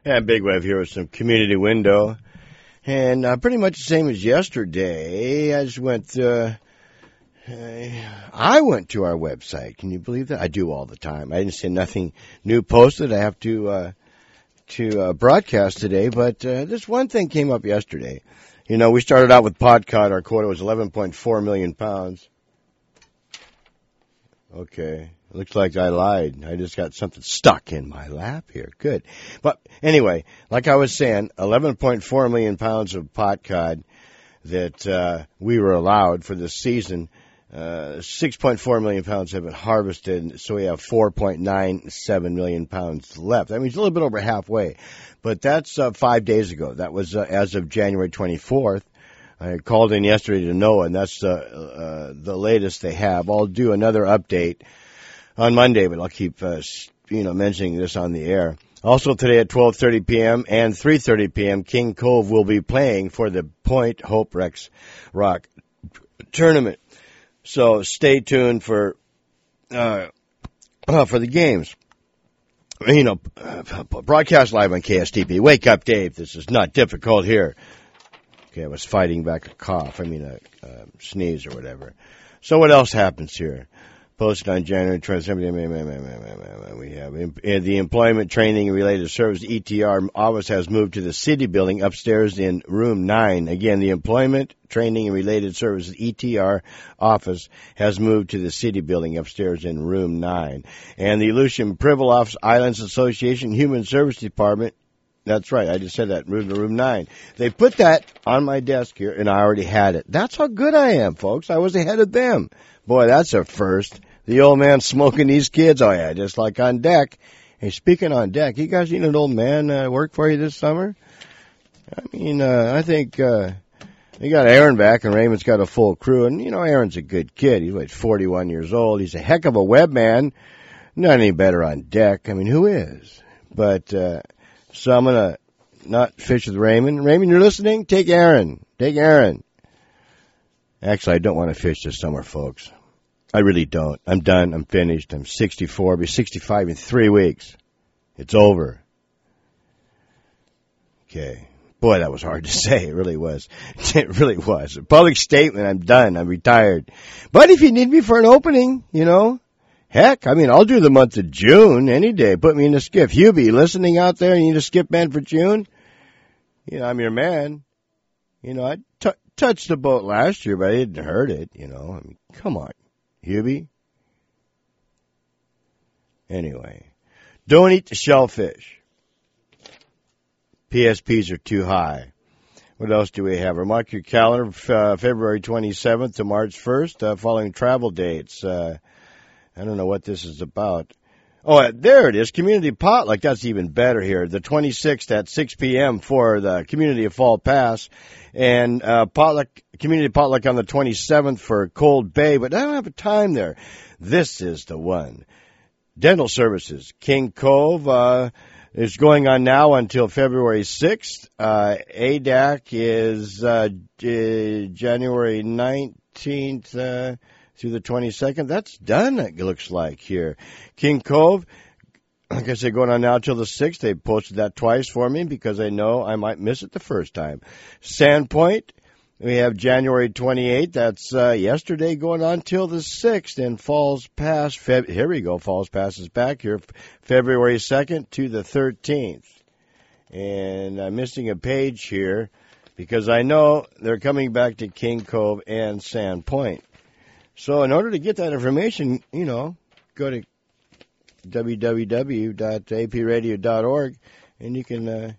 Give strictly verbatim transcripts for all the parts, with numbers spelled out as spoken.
Yeah, Big Wave here with some community window. And uh, pretty much the same as yesterday. I just went, uh, I went to our website. Can you believe that? I do all the time. I didn't see nothing new posted. I have to, uh, to uh, broadcast today. But uh, this one thing came up yesterday. You know, we started out with Podcod. Our quota was eleven point four million pounds. Okay. Looks like I lied. I just got something stuck in my lap here. Good. But anyway, like I was saying, eleven point four million pounds of pot cod that uh, we were allowed for this season. Uh, six point four million pounds have been harvested, so we have four point nine seven million pounds left. I mean, it's a little bit over halfway. But that's uh, five days ago. That was uh, as of January twenty-fourth. I called in yesterday to know, and that's uh, uh, the latest they have. I'll do another update on Monday, but I'll keep, uh, you know, mentioning this on the air. Also today at twelve thirty p.m. and three thirty p.m., King Cove will be playing for the Point Hope Rex Rock Tournament. So stay tuned for, uh, uh for the games. You know, uh, broadcast live on K S T P. Wake up, Dave. This is not difficult here. Okay, I was fighting back a cough. I mean, a, a sneeze or whatever. So what else happens here? Posted on January twenty-seventh, we have the Employment Training and Related Service E T R office has moved to the city building upstairs in room nine. Again, the Employment Training and Related Services E T R office has moved to the city building upstairs in room nine. And the Aleutian Pribilof Islands Association Human Service Department, that's right, I just said that, room to room nine. They put that on my desk here, and I already had it. That's how good I am, folks. I was ahead of them. Boy, that's a first. The old man smoking these kids. Oh, yeah, just like on deck. Hey, speaking on deck, you guys need an old man uh, work for you this summer? I mean, uh, I think uh, we got Aaron back, and Raymond's got a full crew. And, you know, Aaron's a good kid. He's, like, forty-one years old. He's a heck of a webman. Not any better on deck. I mean, who is? But, uh, so I'm going to not fish with Raymond. Raymond, you're listening? Take Aaron. Take Aaron. Actually, I don't want to fish this summer, folks. I really don't. I'm done. I'm finished. I'm sixty-four. I'll be sixty-five in three weeks. It's over. Okay. Boy, that was hard to say. It really was. It really was. A public statement. I'm done. I'm retired. But if you need me for an opening, you know, heck, I mean, I'll do the month of June any day. Put me in a skiff. Hubie, you listening out there? You need a skiff man for June? You know, I'm your man. You know, I t- touched the boat last year, but I didn't hurt it, you know. I mean, come on. Hubie? Anyway, don't eat the shellfish. P S Ps are too high. What else do we have? Mark your calendar, uh, February twenty-seventh to March first, uh, following travel dates. Uh, I don't know what this is about. Oh, there it is, Community Potluck. That's even better here. The twenty-sixth at six p.m. for the Community of Fall Pass. And uh, potluck, Community Potluck on the twenty-seventh for Cold Bay. But I don't have a time there. This is the one. Dental Services. King Cove uh, is going on now until February sixth. Uh, A D A C is uh, J- January nineteenth. Uh, through the twenty-second. That's done, it looks like, here. King Cove, like I said, going on now till the sixth. They posted that twice for me because they know I might miss it the first time. Sandpoint, we have January twenty-eighth. That's uh, yesterday, going on till the sixth. And Falls Pass, Feb- here we go, Falls Pass is back here, February second to the thirteenth. And I'm missing a page here because I know they're coming back to King Cove and Sandpoint. So in order to get that information, you know, go to w w w dot a p radio dot org and you can uh,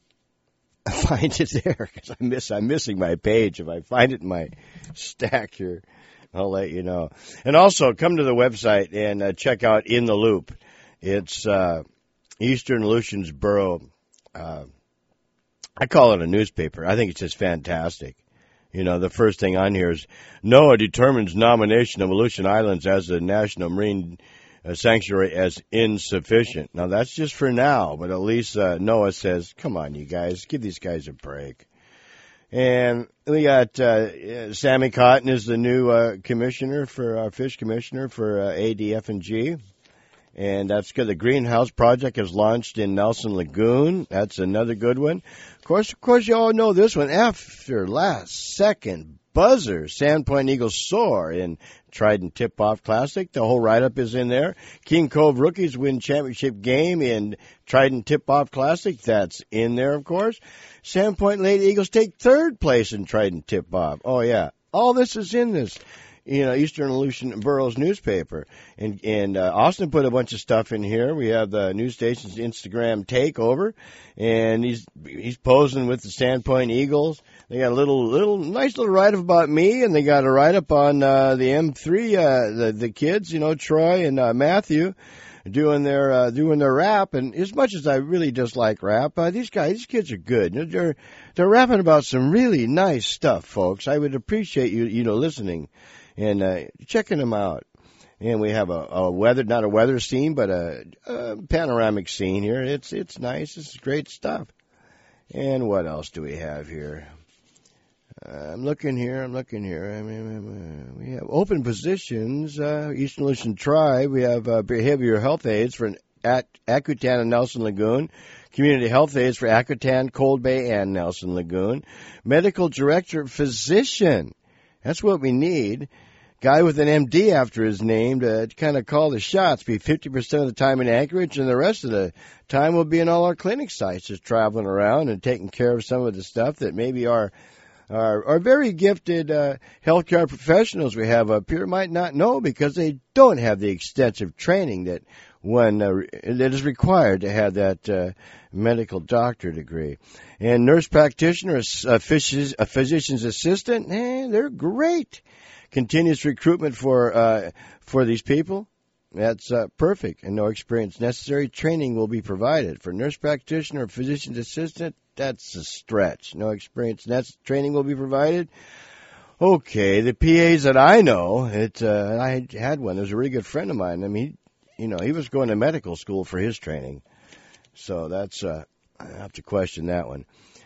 find it there. Because I miss, I'm missing my page. If I find it in my stack here, I'll let you know. And also, come to the website and uh, check out In the Loop. It's uh, Eastern Aleutians Borough. Uh, I call it a newspaper. I think it's just fantastic. You know, the first thing on here is NOAA determines nomination of Aleutian Islands as a National Marine uh, Sanctuary as insufficient. Now, that's just for now, but at least uh, NOAA says, come on, you guys, give these guys a break. And we got uh, Sammy Cotton is the new uh, commissioner for, uh, fish commissioner for uh, A D F and G. And that's good. The Greenhouse Project is launched in Nelson Lagoon. That's another good one. Of course, of course, you all know this one. After last second buzzer, Sandpoint Eagles soar in Trident Tip-Off Classic. The whole write-up is in there. King Cove rookies win championship game in Trident Tip-Off Classic. That's in there, of course. Sandpoint Lady Eagles take third place in Trident Tip-Off. Oh, yeah. All this is in this, you know, Eastern Aleutian Boroughs newspaper. And, and uh, Austin put a bunch of stuff in here. We have the news station's Instagram takeover, and he's he's posing with the Sandpoint Eagles. They got a little, little nice little write-up about me, and they got a write-up on uh, the M three, uh, the the kids, you know, Troy and uh, Matthew, doing their uh, doing their rap. And as much as I really dislike rap, uh, these guys, these kids are good. They're they're rapping about some really nice stuff, folks. I would appreciate you, you know, listening and uh, checking them out. And we have a, a weather, not a weather scene, but a, a panoramic scene here. It's it's nice. It's great stuff. And what else do we have here? Uh, I'm looking here. I'm looking here. I mean, we have open positions. Uh, Eastern Aleutian Tribe. We have uh, behavioral health aides for at Akutan and Nelson Lagoon. Community health aides for Akutan, Cold Bay, and Nelson Lagoon. Medical director, physician. That's what we need. Guy with an M D after his name to kind of call the shots. Be fifty percent of the time in Anchorage, and the rest of the time will be in all our clinic sites, just traveling around and taking care of some of the stuff that maybe our Our, our very gifted uh, healthcare professionals we have up here might not know, because they don't have the extensive training that one uh, that is required to have that uh, medical doctor degree. And nurse practitioner, a, phys- a physician's assistant, eh, they're great. Continuous recruitment for uh, for these people. That's uh, perfect, and no experience necessary. Training will be provided. For nurse practitioner or physician's assistant, that's a stretch. No experience necessary. Training will be provided. Okay, the P As that I know, it, uh, I had one. There's a really good friend of mine. I mean, he, you know, he was going to medical school for his training. So that's, uh, I have to question that one.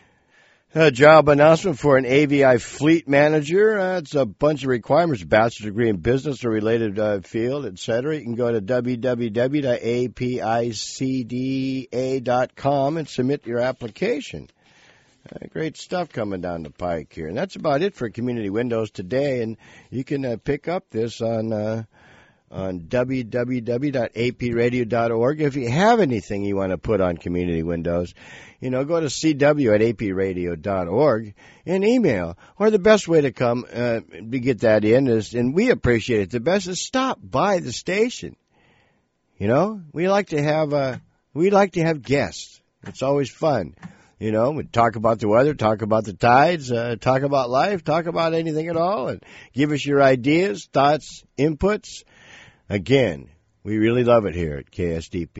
A job announcement for an A V I fleet manager. Uh, it's a bunch of requirements, bachelor's degree in business or related uh, field, et cetera. You can go to w w w dot a p i c d a dot com and submit your application. Uh, great stuff coming down the pike here. And that's about it for Community Windows today. And you can uh, pick up this on uh, on w w w dot a p radio dot org. If you have anything you want to put on Community Windows, you know, go to c w at a p radio dot org and email. Or the best way to come uh, to get that in is, and we appreciate it the best, is stop by the station. You know, we like to have uh, we like to have guests. It's always fun. You know, we talk about the weather, talk about the tides, uh, talk about life, talk about anything at all, and give us your ideas, thoughts, inputs. Again, we really love it here at K S D P.